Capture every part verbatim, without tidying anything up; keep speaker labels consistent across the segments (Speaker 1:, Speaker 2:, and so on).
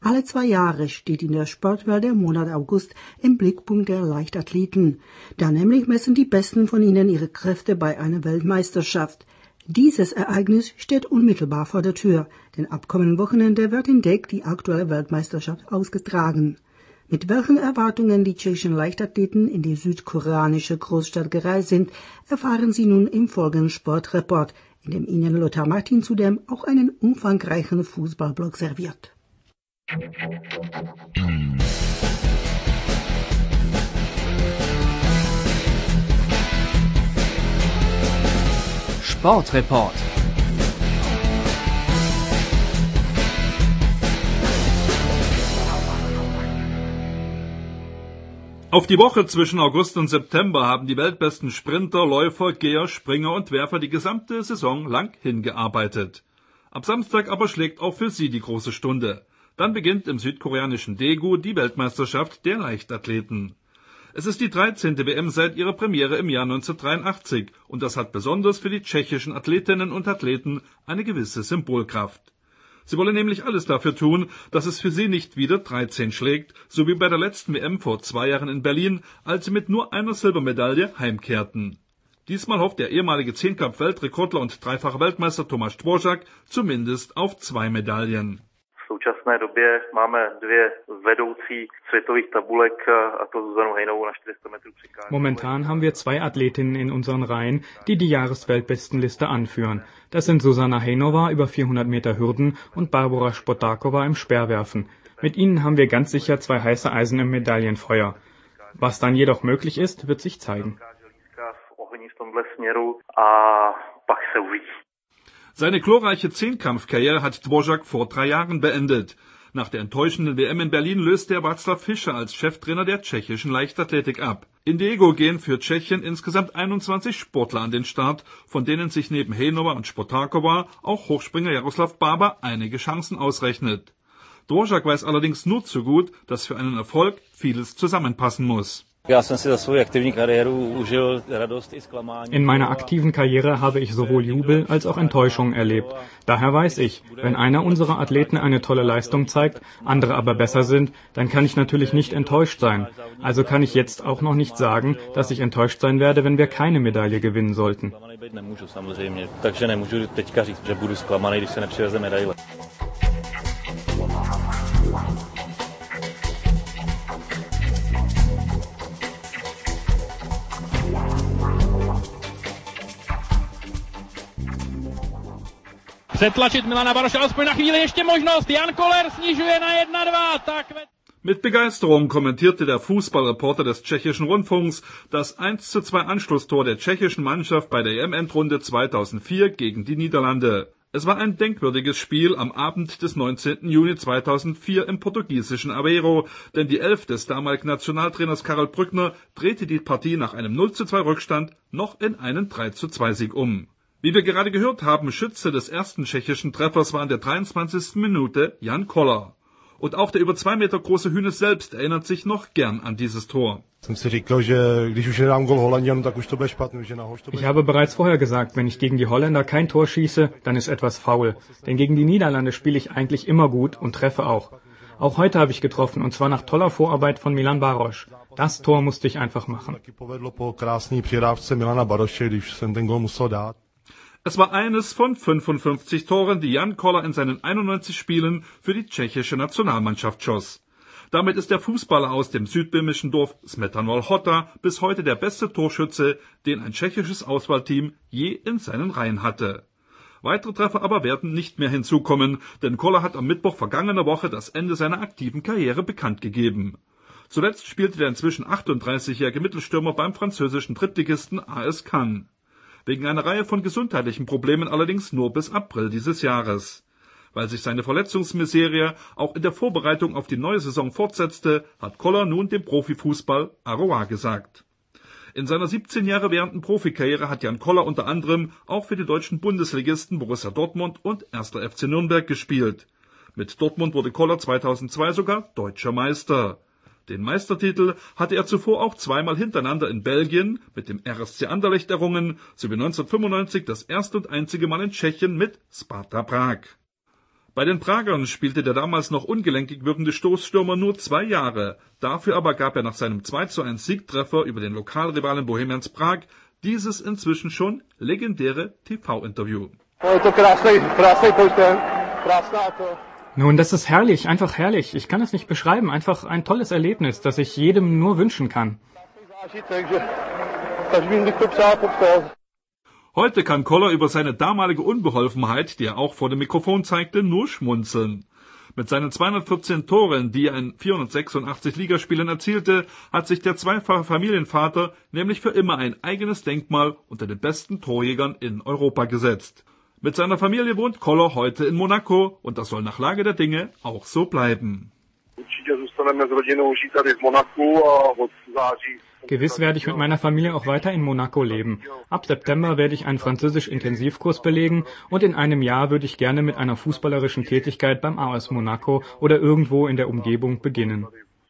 Speaker 1: Alle zwei Jahre steht in der Sportwelt der Monat August im Blickpunkt der Leichtathleten. Da nämlich messen die Besten von ihnen ihre Kräfte bei einer Weltmeisterschaft. Dieses Ereignis steht unmittelbar vor der Tür, denn ab kommenden Wochenende wird in Dek die aktuelle Weltmeisterschaft ausgetragen. Mit welchen Erwartungen die tschechischen Leichtathleten in die südkoreanische Großstadt gereist sind, erfahren Sie nun im folgenden Sportreport, in dem Ihnen Lothar Martin zudem auch einen umfangreichen Fußballblog serviert.
Speaker 2: Sportreport.
Speaker 3: Auf die Woche zwischen August und September haben die weltbesten Sprinter, Läufer, Geher, Springer und Werfer die gesamte Saison lang hingearbeitet. Ab Samstag aber schlägt auch für sie die große Stunde. Dann beginnt im südkoreanischen Daegu die Weltmeisterschaft der Leichtathleten. Es ist die dreizehnte W M seit ihrer Premiere im Jahr neunzehnhundertdreiundachtzig und das hat besonders für die tschechischen Athletinnen und Athleten eine gewisse Symbolkraft. Sie wollen nämlich alles dafür tun, dass es für sie nicht wieder dreizehn schlägt, so wie bei der letzten W M vor zwei Jahren in Berlin, als sie mit nur einer Silbermedaille heimkehrten. Diesmal hofft der ehemalige Zehnkampf-Weltrekordler und dreifache Weltmeister Tomáš Dvořák zumindest auf zwei Medaillen.
Speaker 4: V současné době máme dvě vedoucí světových tabulek, a to Zuzanu Hejnovou na čtyři sta metrů přikážení.
Speaker 5: Momentan haben wir zwei Athletinnen in unseren Reihen, die die Jahresweltbestenliste anführen. Das sind Zuzana Hejnová über vierhundert Meter Hürden und Barbora Spotáková im Speerwerfen. Mit ihnen haben wir ganz sicher zwei heiße Eisen im Medaillenfeuer. Was dann jedoch möglich ist, wird sich zeigen.
Speaker 3: Seine glorreiche Zehnkampfkarriere hat Dvořák vor drei Jahren beendet. Nach der enttäuschenden W M in Berlin löste er Václav Fischer als Cheftrainer der tschechischen Leichtathletik ab. In Daegu gehen für Tschechien insgesamt einundzwanzig Sportler an den Start, von denen sich neben Hejnová und Spotáková auch Hochspringer Jaroslav Bába einige Chancen ausrechnet. Dvořák weiß allerdings nur zu gut, dass für einen Erfolg vieles zusammenpassen muss.
Speaker 5: In meiner aktiven Karriere habe ich sowohl Jubel als auch Enttäuschung erlebt. Daher weiß ich, wenn einer unserer Athleten eine tolle Leistung zeigt, andere aber besser sind, dann kann ich natürlich nicht enttäuscht sein. Also kann ich jetzt auch noch nicht sagen, dass ich enttäuscht sein werde, wenn wir keine Medaille gewinnen sollten.
Speaker 6: Přetlačit Milana Baroše, alespoň na chvíli ještě možnost. Jan Koller snižuje na jedna dva. Tak...
Speaker 3: Mit Begeisterung kommentierte der Fußballreporter des tschechischen Rundfunks das eins zu zwei Anschlusstor der tschechischen Mannschaft bei der E M-Endrunde zweitausendvier gegen die Niederlande. Es war ein denkwürdiges Spiel am Abend des neunzehnten Juni zweitausendvier im portugiesischen Aveiro, denn die Elf des damaligen Nationaltrainers Karel Brückner drehte die Partie nach einem null zu zwei Rückstand noch in einen drei zu zwei Sieg um. Wie wir gerade gehört haben, Schütze des ersten tschechischen Treffers war in der dreiundzwanzigsten Minute Jan Koller. Und auch der über zwei Meter große Hünes selbst erinnert sich noch gern an dieses Tor.
Speaker 5: Ich habe bereits vorher gesagt, wenn ich gegen die Holländer kein Tor schieße, dann ist etwas faul. Denn gegen die Niederlande spiele ich eigentlich immer gut und treffe auch. Auch heute habe ich getroffen, und zwar nach toller Vorarbeit von Milan Baroš. Das Tor musste ich einfach machen.
Speaker 3: Es war eines von fünfundfünfzig Toren, die Jan Koller in seinen einundneunzig Spielen für die tschechische Nationalmannschaft schoss. Damit ist der Fußballer aus dem südböhmischen Dorf Smetanol Hota bis heute der beste Torschütze, den ein tschechisches Auswahlteam je in seinen Reihen hatte. Weitere Treffer aber werden nicht mehr hinzukommen, denn Koller hat am Mittwoch vergangener Woche das Ende seiner aktiven Karriere bekannt gegeben. Zuletzt spielte der inzwischen achtunddreißigjährige Mittelstürmer beim französischen Drittligisten A S Cannes. Wegen einer Reihe von gesundheitlichen Problemen allerdings nur bis April dieses Jahres. Weil sich seine Verletzungsmiserie auch in der Vorbereitung auf die neue Saison fortsetzte, hat Koller nun dem Profifußball au revoir gesagt. In seiner siebzehn Jahre währenden Profikarriere hat Jan Koller unter anderem auch für die deutschen Bundesligisten Borussia Dortmund und erster F C Nürnberg gespielt. Mit Dortmund wurde Koller zweitausendzwei sogar deutscher Meister. Den Meistertitel hatte er zuvor auch zweimal hintereinander in Belgien mit dem R S C Anderlecht errungen, sowie neunzehnhundertfünfundneunzig das erste und einzige Mal in Tschechien mit Sparta Prag. Bei den Pragern spielte der damals noch ungelenkig wirkende Stoßstürmer nur zwei Jahre. Dafür aber gab er nach seinem zwei zu eins Siegtreffer über den Lokalrivalen Bohemians Prag dieses inzwischen schon legendäre T V-Interview.
Speaker 5: Nun, das ist herrlich, einfach herrlich. Ich kann es nicht beschreiben. Einfach ein tolles Erlebnis, das ich jedem nur wünschen kann.
Speaker 3: Heute kann Koller über seine damalige Unbeholfenheit, die er auch vor dem Mikrofon zeigte, nur schmunzeln. Mit seinen zweihundertvierzehn Toren, die er in vierhundertsechsundachtzig Ligaspielen erzielte, hat sich der zweifache Familienvater nämlich für immer ein eigenes Denkmal unter den besten Torjägern in Europa gesetzt. Mit seiner Familie wohnt Koller heute in Monaco und das soll nach Lage der Dinge auch so bleiben.
Speaker 5: Gewiss werde ich mit meiner Familie auch weiter in Monaco leben. Ab September werde ich einen Französisch-Intensivkurs belegen und in einem Jahr würde ich gerne mit einer fußballerischen Tätigkeit beim A S Monaco oder irgendwo in der Umgebung beginnen.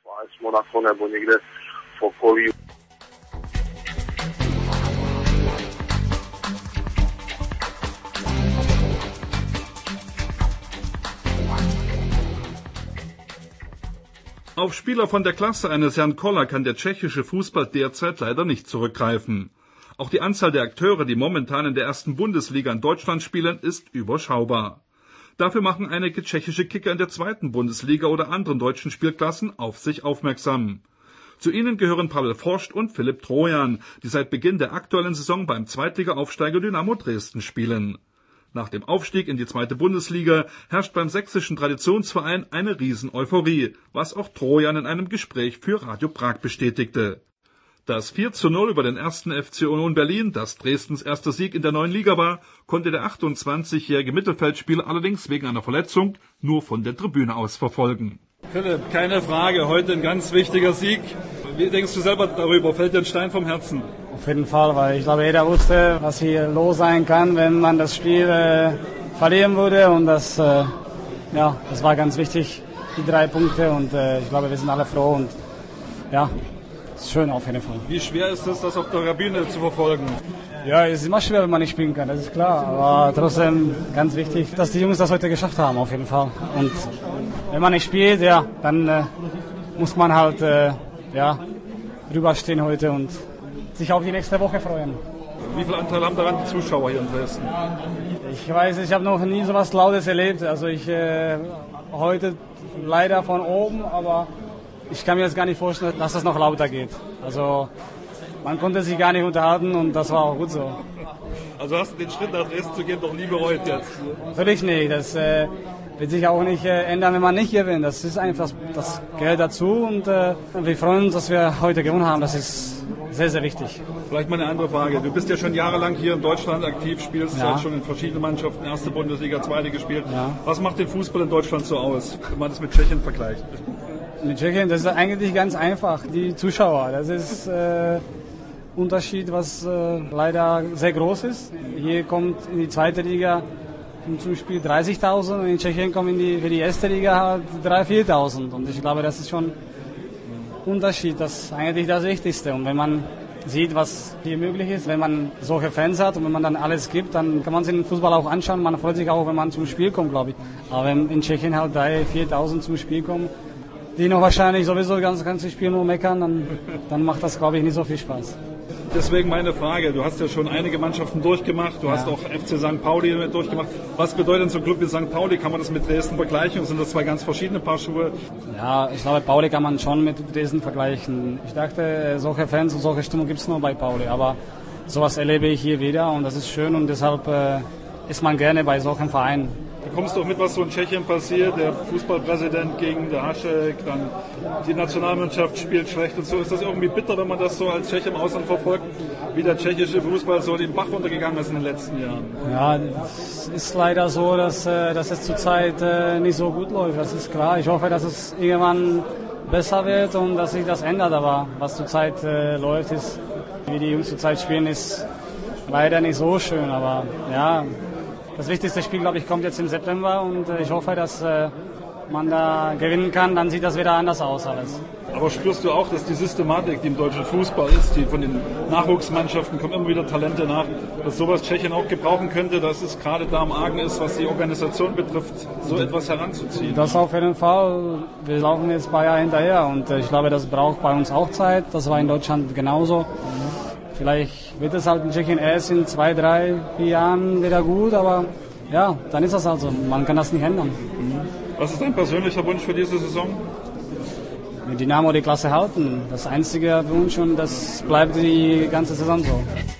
Speaker 3: Auf Spieler von der Klasse eines Jan Koller kann der tschechische Fußball derzeit leider nicht zurückgreifen. Auch die Anzahl der Akteure, die momentan in der ersten Bundesliga in Deutschland spielen, ist überschaubar. Dafür machen einige tschechische Kicker in der zweiten Bundesliga oder anderen deutschen Spielklassen auf sich aufmerksam. Zu ihnen gehören Pavel Forst und Philipp Trojan, die seit Beginn der aktuellen Saison beim Zweitliga-Aufsteiger Dynamo Dresden spielen. Nach dem Aufstieg in die zweite Bundesliga herrscht beim sächsischen Traditionsverein eine Riesen-Euphorie, was auch Trojan in einem Gespräch für Radio Prag bestätigte. Das vier zu null über den ersten F C Union Berlin, das Dresdens erster Sieg in der neuen Liga war, konnte der achtundzwanzigjährige Mittelfeldspieler allerdings wegen einer Verletzung nur von der Tribüne aus verfolgen.
Speaker 2: Philipp, keine Frage, heute ein ganz wichtiger Sieg. Wie denkst du selber darüber? Fällt dir ein Stein vom Herzen?
Speaker 7: Auf jeden Fall, weil ich glaube, jeder wusste, was hier los sein kann, wenn man das Spiel äh, verlieren würde. Und das, äh, ja, das war ganz wichtig, die drei Punkte. Und äh, ich glaube, wir sind alle froh. Und ja, es ist schön auf jeden Fall.
Speaker 2: Wie schwer ist es, das auf der Kabine zu verfolgen?
Speaker 7: Ja, es ist immer schwer, wenn man nicht spielen kann, das ist klar. Aber trotzdem ganz wichtig, dass die Jungs das heute geschafft haben, auf jeden Fall. Und wenn man nicht spielt, ja, dann äh, muss man halt äh, ja, drüber stehen heute und sich auf die nächste Woche freuen.
Speaker 2: Wie viel Anteil haben daran die Zuschauer hier in Dresden?
Speaker 7: Ich weiß, ich habe noch nie so was Lautes erlebt. Also ich äh, heute leider von oben, aber ich kann mir jetzt gar nicht vorstellen, dass das noch lauter geht. Also man konnte sich gar nicht unterhalten und das war auch gut so.
Speaker 2: Also hast du den Schritt nach Dresden zu gehen doch nie bereut jetzt?
Speaker 7: Natürlich nicht. Das äh, wird sich auch nicht äh, ändern, wenn man nicht gewinnt. Das ist einfach, das, das gehört dazu und äh, wir freuen uns, dass wir heute gewonnen haben. Das ist sehr, sehr wichtig.
Speaker 2: Vielleicht mal eine andere Frage. Du bist ja schon jahrelang hier in Deutschland aktiv, spielst ja schon in verschiedenen Mannschaften, erste Bundesliga, zweite gespielt. Ja. Was macht den Fußball in Deutschland so aus, wenn man das mit Tschechien vergleicht?
Speaker 7: Mit Tschechien, das ist eigentlich ganz einfach. Die Zuschauer, das ist äh, Unterschied, was äh, leider sehr groß ist. Hier kommt in die zweite Liga zum Spiel dreißigtausend und in Tschechien kommen in die, für die erste Liga halt dreitausend, viertausend. Und ich glaube, das ist schon Unterschied, das ist eigentlich das Wichtigste. Und wenn man sieht, was hier möglich ist, wenn man solche Fans hat und wenn man dann alles gibt, dann kann man sich den Fußball auch anschauen. Man freut sich auch, wenn man zum Spiel kommt, glaube ich. Aber wenn in Tschechien halt dreitausend, viertausend zum Spiel kommen, die noch wahrscheinlich sowieso das ganze, ganze Spiel nur meckern, dann, dann macht das, glaube ich, nicht so viel Spaß.
Speaker 2: Deswegen meine Frage, du hast ja schon einige Mannschaften durchgemacht, du ja. hast auch F C Sankt Pauli durchgemacht. Was bedeutet so ein Club wie Sankt Pauli? Kann man das mit Dresden vergleichen? Sind das zwei ganz verschiedene Paar Schuhe?
Speaker 7: Ja, ich glaube, Pauli kann man schon mit Dresden vergleichen. Ich dachte, solche Fans und solche Stimmung gibt es nur bei Pauli, aber sowas erlebe ich hier wieder und das ist schön und deshalb äh, ist man gerne bei solchen Vereinen.
Speaker 2: Du kommst doch mit, was so in Tschechien passiert, der Fußballpräsident gegen der Hašek, dann die Nationalmannschaft spielt schlecht und so. Ist das irgendwie bitter, wenn man das so als Tscheche im Ausland verfolgt, wie der tschechische Fußball so den Bach runtergegangen ist in den letzten Jahren?
Speaker 7: Ja, es ist leider so, dass, dass es zurzeit nicht so gut läuft, das ist klar. Ich hoffe, dass es irgendwann besser wird und dass sich das ändert, aber was zurzeit läuft, ist, wie die Jungs zurzeit spielen, ist leider nicht so schön, aber ja. Das wichtigste Spiel, glaube ich, kommt jetzt im September und ich hoffe, dass, man da gewinnen kann, dann sieht das wieder anders aus alles.
Speaker 2: Aber spürst du auch, dass die Systematik, die im deutschen Fußball ist, die von den Nachwuchsmannschaften kommen immer wieder Talente nach, dass sowas Tschechien auch gebrauchen könnte, dass es gerade da am Argen ist, was die Organisation betrifft, so etwas heranzuziehen?
Speaker 7: Das auf jeden Fall. Wir laufen jetzt ein paar Jahre hinterher und ich glaube, das braucht bei uns auch Zeit. Das war in Deutschland genauso. Vielleicht wird es halt in Tschechien erst in zwei, drei, vier Jahren wieder gut, aber ja, dann ist das halt so. Man kann das nicht ändern.
Speaker 2: Was ist dein persönlicher Wunsch für diese Saison?
Speaker 7: Dynamo die Klasse halten. Das einzige Wunsch und das bleibt die ganze Saison so.